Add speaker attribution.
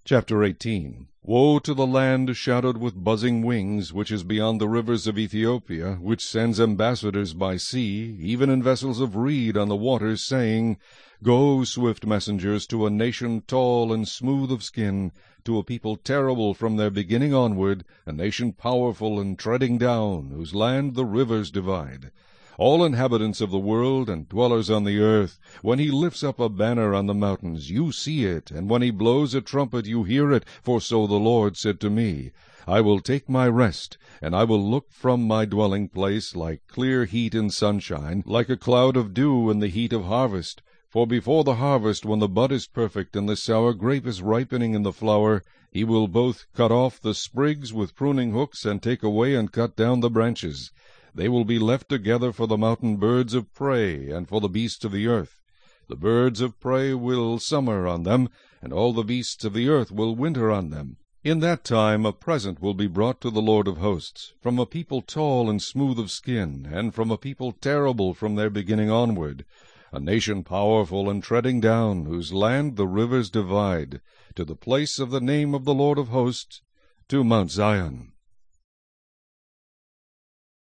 Speaker 1: Chapter 18. Woe to the land shadowed with buzzing wings, which is beyond the rivers of Ethiopia, which sends ambassadors by sea, even in vessels of reed on the waters, saying, Go, swift messengers, to a nation tall and smooth of skin, to a people terrible from their beginning onward, a nation powerful and treading down, whose land the rivers divide. All inhabitants of the world and dwellers on the earth, when he lifts up a banner on the mountains, you see it, and when he blows a trumpet, you hear it, for so the Lord said to me, I will take my rest, and I will look from my dwelling place like clear heat in sunshine, like a cloud of dew in the heat of harvest. For before the harvest, when the bud is perfect and the sour grape is ripening in the flower, he will both cut off the sprigs with pruning hooks and take away and cut down the branches. They will be left together for the mountain birds of prey and for the beasts of the earth. The birds of prey will summer on them, and all the beasts of the earth will winter on them. In that time a present will be brought to the Lord of hosts, from a people tall and smooth of skin, and from a people terrible from their beginning onward, a nation powerful and treading down, whose land the rivers divide, to the place of the name of the Lord of hosts, to Mount Zion.